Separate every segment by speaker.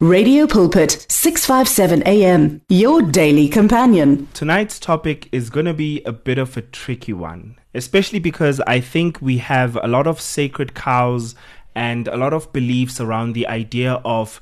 Speaker 1: Radio Pulpit, 657 AM, your daily companion.
Speaker 2: Tonight's topic is going to be a bit of a tricky one, especially because I think we have a lot of sacred cows and a lot of beliefs around the idea of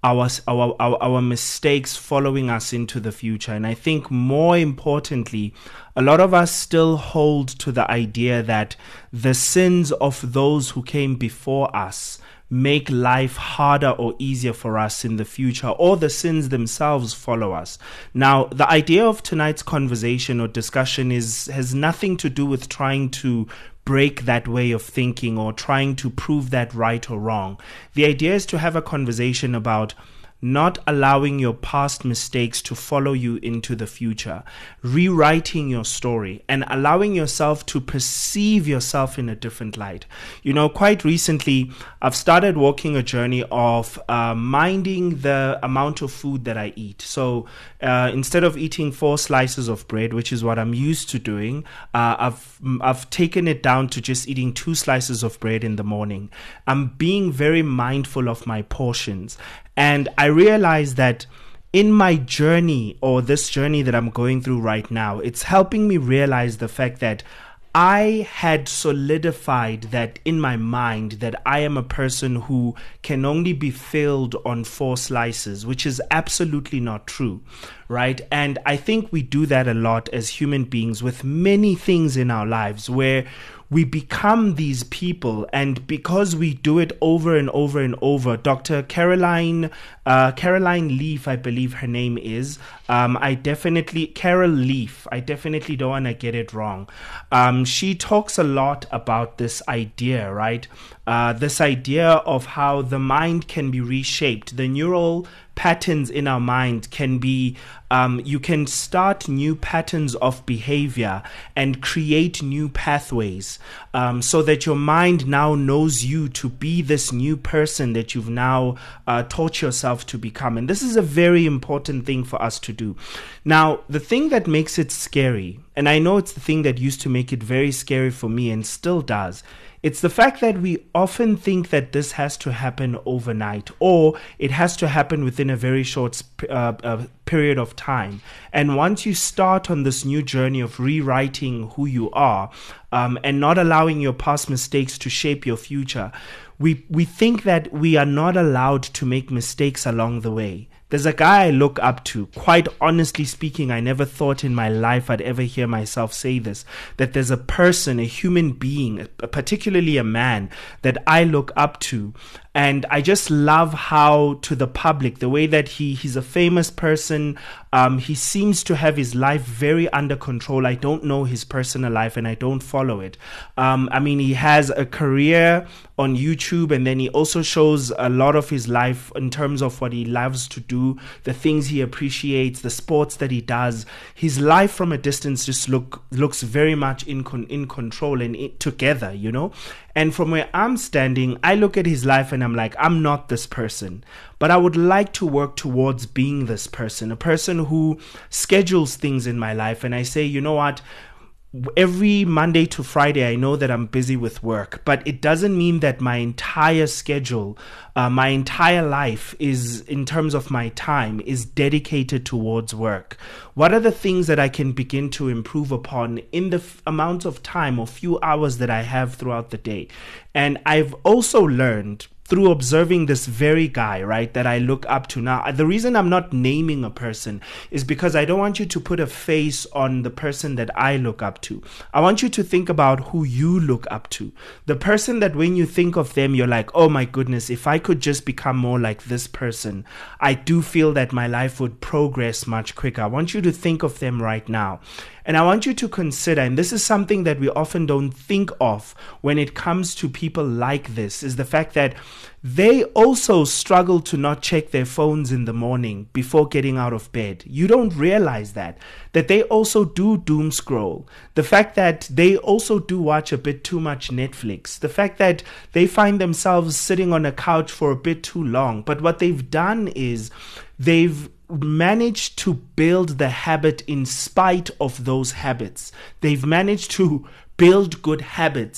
Speaker 2: our mistakes following us into the future. And I think more importantly, a lot of us still hold to the idea that the sins of those who came before us make life harder or easier for us in the future, or the sins themselves follow us. Now, the idea of tonight's conversation or discussion has nothing to do with trying to break that way of thinking or trying to prove that right or wrong. The idea is to have a conversation about not allowing your past mistakes to follow you into the future, rewriting your story and allowing yourself to perceive yourself in a different light. You know, quite recently, I've started walking a journey of minding the amount of food that I eat. So instead of eating 4 slices of bread, which is what I'm used to doing, I've taken it down to just eating 2 slices of bread in the morning. I'm being very mindful of my portions. And I realized that in my journey, or this journey that I'm going through right now, it's helping me realize the fact that I had solidified that in my mind that I am a person who can only be filled on 4 slices, which is absolutely not true, right? And I think we do that a lot as human beings with many things in our lives where we become these people, and because we do it over and over and over, Dr. Caroline Leaf, I believe her name is, Carol Leaf, I definitely don't want to get it wrong. She talks a lot about this idea, right? This idea of how the mind can be reshaped. The neural patterns in our mind can be, you can start new patterns of behavior and create new pathways, so that your mind now knows you to be this new person that you've now taught yourself to become. And this is a very important thing for us to do. Now, the thing that makes it scary, and I know it's the thing that used to make it very scary for me and still does, it's the fact that we often think that this has to happen overnight, or it has to happen within a very short period of time. And once you start on this new journey of rewriting who you are, and not allowing your past mistakes to shape your future, we think that we are not allowed to make mistakes along the way. There's a guy I look up to. Quite honestly speaking, I never thought in my life I'd ever hear myself say this, that there's a person, a human being, particularly a man, that I look up to. And I just love how, to the public, the way that he's a famous person, he seems to have his life very under control. I don't know his personal life and I don't follow it. I mean, he has a career on YouTube, and then he also shows a lot of his life in terms of what he loves to do, the things he appreciates, the sports that he does. His life from a distance just looks very much in control and together, you know. And from where I'm standing, I look at his life and I'm like, I'm not this person, but I would like to work towards being this person, a person who schedules things in my life. And I say, you know what? Every Monday to Friday, I know that I'm busy with work, but it doesn't mean that my entire schedule, my entire life is, in terms of my time, is dedicated towards work. What are the things that I can begin to improve upon in the amount of time or few hours that I have throughout the day? And I've also learned through observing this very guy, right, that I look up to now. The reason I'm not naming a person is because I don't want you to put a face on the person that I look up to. I want you to think about who you look up to. The person that when you think of them, you're like, oh my goodness, if I could just become more like this person, I do feel that my life would progress much quicker. I want you to think of them right now. And I want you to consider, and this is something that we often don't think of when it comes to people like this, is the fact that they also struggle to not check their phones in the morning before getting out of bed. You don't realize that they also do doom scroll. The fact that they also do watch a bit too much Netflix. The fact that they find themselves sitting on a couch for a bit too long. But what they've done is they've managed to build the habit in spite of those habits. They've managed to build good habits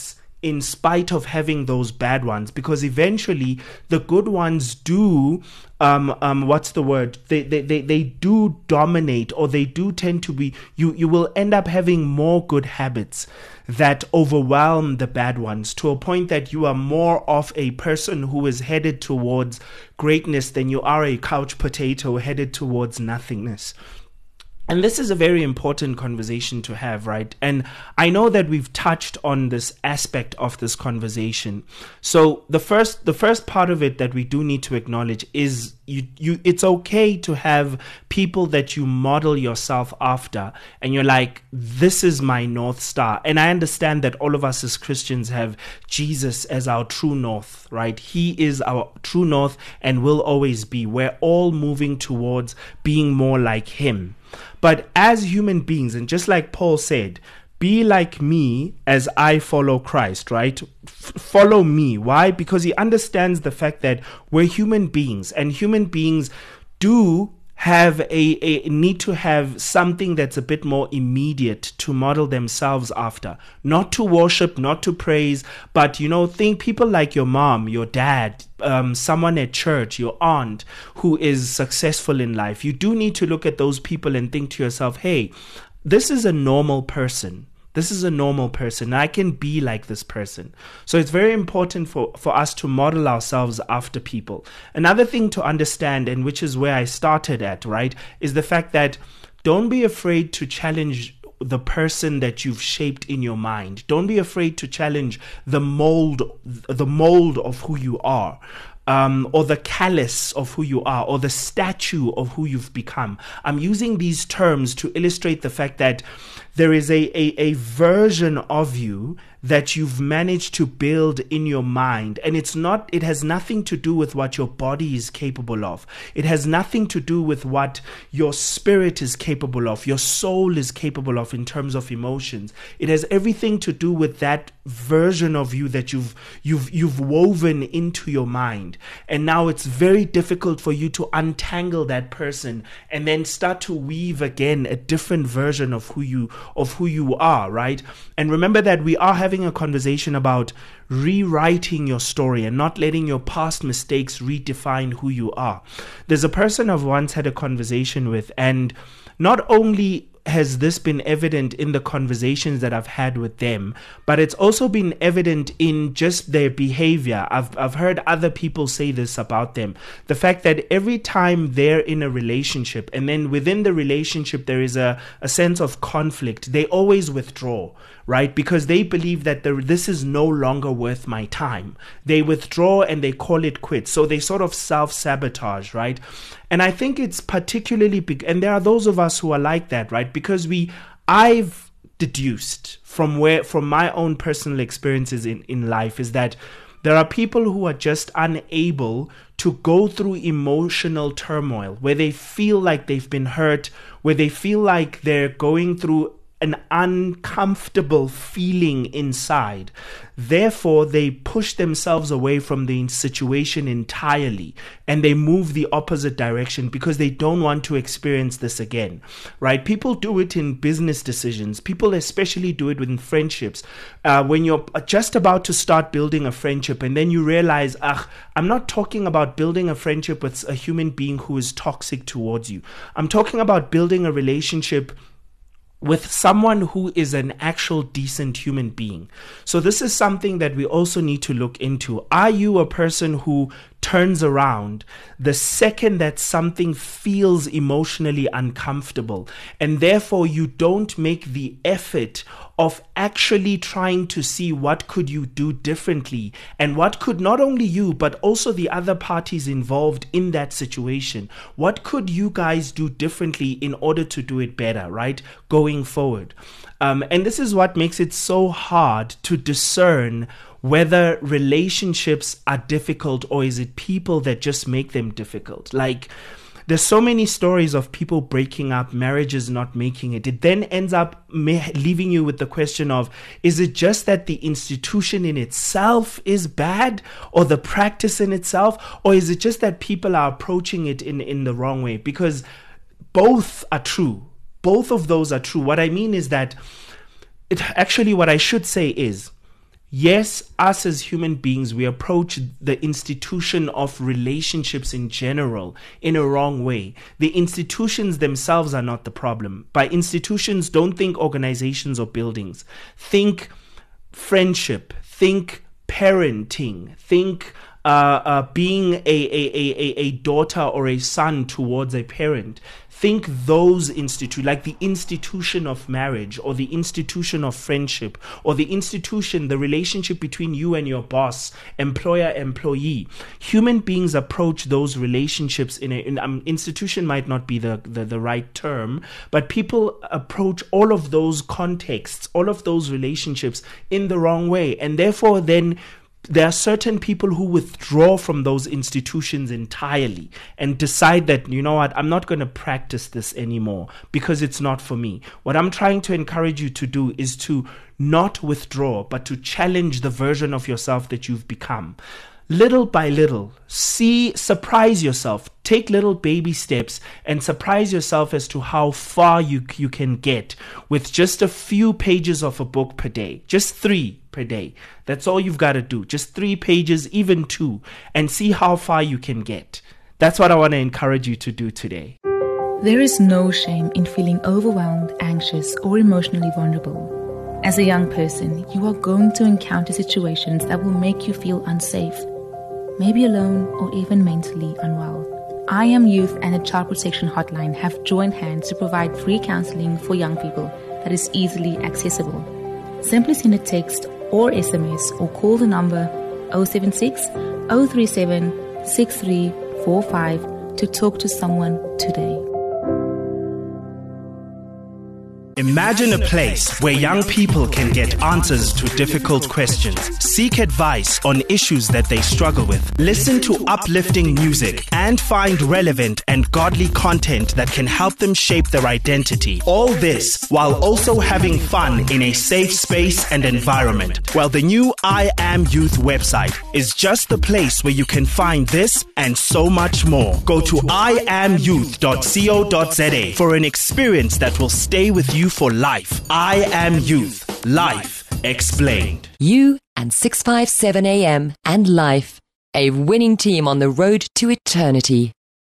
Speaker 2: in spite of having those bad ones, because eventually the good ones do what's the word, they do dominate, or they do tend to be, you will end up having more good habits that overwhelm the bad ones, to a point that you are more of a person who is headed towards greatness than you are a couch potato headed towards nothingness. And this is a very important conversation to have, right? And I know that we've touched on this aspect of this conversation. So the first part of it that we do need to acknowledge is it's okay to have people that you model yourself after, and you're like, this is my North Star. And I understand that all of us as Christians have Jesus as our true north, right? He is our true north and will always be. We're all moving towards being more like him. But as human beings, and just like Paul said, be like me as I follow Christ, right? Follow me. Why? Because he understands the fact that we're human beings, and human beings do have a need to have something that's a bit more immediate to model themselves after. Not to worship, not to praise, but, think people like your mom, your dad, someone at church, your aunt who is successful in life. You do need to look at those people and think to yourself, hey, this is a normal person. This is a normal person. I can be like this person. So it's very important for us to model ourselves after people. Another thing to understand, and which is where I started at, right, is the fact that don't be afraid to challenge the person that you've shaped in your mind. Don't be afraid to challenge the mold of who you are. Or the callus of who you are, or the statue of who you've become. I'm using these terms to illustrate the fact that there is a version of you that you've managed to build in your mind, and it has nothing to do with what your body is capable of. It has nothing to do with what your spirit is capable of, your soul is capable of in terms of emotions. It has everything to do with that version of you that you've woven into your mind. And now it's very difficult for you to untangle that person and then start to weave again a different version of who you are, right? And remember that we are having a conversation about rewriting your story and not letting your past mistakes redefine who you are. There's a person I've once had a conversation with, and not only has this been evident in the conversations that I've had with them, but it's also been evident in just their behavior. I've heard other people say this about them. The fact that every time they're in a relationship, and then within the relationship there is a sense of conflict, they always withdraw, right? Because they believe that this is no longer worth my time. They withdraw and they call it quits. So they sort of self-sabotage, right? And I think it's particularly big, and there are those of us who are like that, right? Because I've deduced from my own personal experiences in life is that there are people who are just unable to go through emotional turmoil, where they feel like they've been hurt, where they feel like they're going through an uncomfortable feeling inside. Therefore, they push themselves away from the situation entirely, and they move the opposite direction because they don't want to experience this again, right? People do it in business decisions. People especially do it within friendships. When you're just about to start building a friendship, and then you realize, I'm not talking about building a friendship with a human being who is toxic towards you. I'm talking about building a relationship with someone who is an actual decent human being. So this is something that we also need to look into. Are you a person who turns around the second that something feels emotionally uncomfortable, and therefore you don't make the effort of actually trying to see what could you do differently, and what could not only you but also the other parties involved in that situation, what could you guys do differently in order to do it better, right, going forward? And this is what makes it so hard to discern whether relationships are difficult, or is it people that just make them difficult. Like, there's so many stories of people breaking up, marriages not making it. It then ends up leaving you with the question of, is it just that the institution in itself is bad, or the practice in itself, or is it just that people are approaching it in the wrong way? Because both are true. Both of those are true. What I mean is that what I should say is, yes, us as human beings, we approach the institution of relationships in general in a wrong way. The institutions themselves are not the problem. By institutions, don't think organizations or buildings. Think friendship, think parenting, think being a daughter or a son towards a parent. Think those like the institution of marriage, or the institution of friendship, or the institution, the relationship between you and your boss, employer, employee. Human beings approach those relationships institution might not be the right term, but people approach all of those contexts, all of those relationships in the wrong way. And therefore then there are certain people who withdraw from those institutions entirely and decide that, you know what, I'm not going to practice this anymore because it's not for me. What I'm trying to encourage you to do is to not withdraw, but to challenge the version of yourself that you've become. Little by little, surprise yourself. Take little baby steps and surprise yourself as to how far you can get with just a few pages of a book per day. Just 3 per day. That's all you've got to do. Just 3 pages, even 2, and see how far you can get. That's what I want to encourage you to do today.
Speaker 3: There is no shame in feeling overwhelmed, anxious, or emotionally vulnerable. As a young person, you are going to encounter situations that will make you feel unsafe, maybe alone or even mentally unwell. I Am Youth and the Child Protection Hotline have joined hands to provide free counseling for young people that is easily accessible. Simply send a text or SMS or call the number 076 037 6345 to talk to someone today.
Speaker 2: Imagine a place where young people can get answers to difficult questions, seek advice on issues that they struggle with, listen to uplifting music, and find relevant and godly content that can help them shape their identity. All this while also having fun in a safe space and environment. Well, the new I Am Youth website is just the place where you can find this and so much more. Go to iamyouth.co.za for an experience that will stay with you for life. I Am Youth. Life explained.
Speaker 4: You and 657 AM and Life, a winning team on the road to eternity.